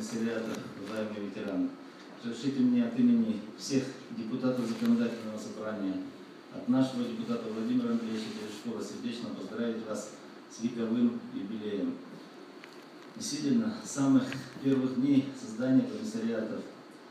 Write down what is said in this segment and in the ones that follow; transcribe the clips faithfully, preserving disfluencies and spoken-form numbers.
комиссариатов, уважаемые ветераны. Разрешите мне от имени всех депутатов Законодательного собрания, от нашего депутата Владимира Андреевича Терешкова сердечно поздравить вас с вековым юбилеем. Действительно, с самых первых дней создания комиссариатов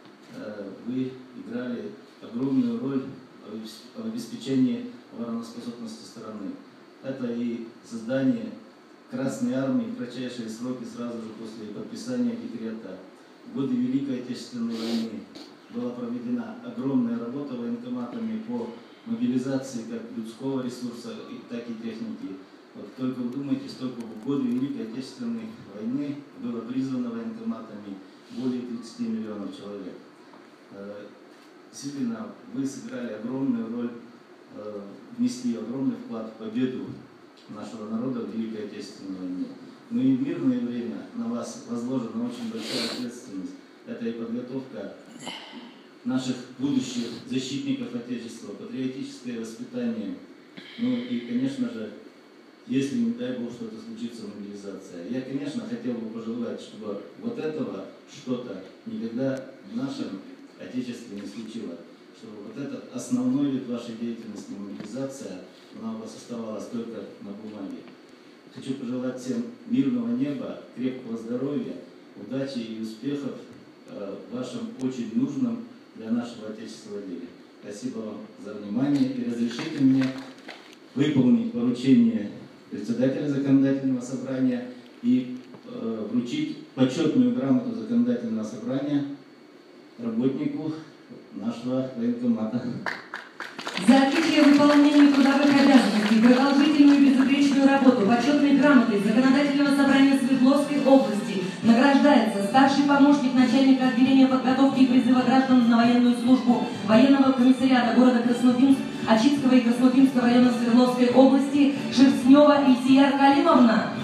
вы играли огромную роль в обеспечении обороноспособности страны. Это и создание Красной Армии в кратчайшие сроки сразу же после подписания декрета. В годы Великой Отечественной войны была проведена огромная работа военкоматами по мобилизации как людского ресурса, так и техники. Вот только вдумайтесь, только в годы Великой Отечественной войны было призвано военкоматами более тридцати миллионов человек. Действительно, вы сыграли огромную роль, внесли огромный вклад в победу нашего народа в Великой Отечественной войне. Но и в мирное время на вас возложена очень большая ответственность. Это и подготовка наших будущих защитников Отечества, патриотическое воспитание. Ну и, конечно же, если, не дай Бог, что-то случится, мобилизация. Я, конечно, хотел бы пожелать, чтобы вот этого что-то никогда в нашем Отечестве не случилось. Чтобы вот этот основной вид вашей деятельности, мобилизация, она у вас оставалась только на бумаге. Хочу пожелать всем мирного неба, крепкого здоровья, удачи и успехов в вашем очень нужном для нашего Отечества деле. Спасибо вам за внимание и разрешите мне выполнить поручение председателя Законодательного собрания и э, вручить почетную грамоту Законодательного собрания работнику нашего военкомата. За отличие в выполнении трудовых обязанностей, продолжительную и безупречную работу, почетной грамотой Законодательного собрания Свердловской области награждается старший помощник начальника отделения подготовки и призыва граждан на военную службу военного комиссариата города Красноуфимск, Ачитского и Красноуфимского района Свердловской области Шерстнева Ильсия Калимовна.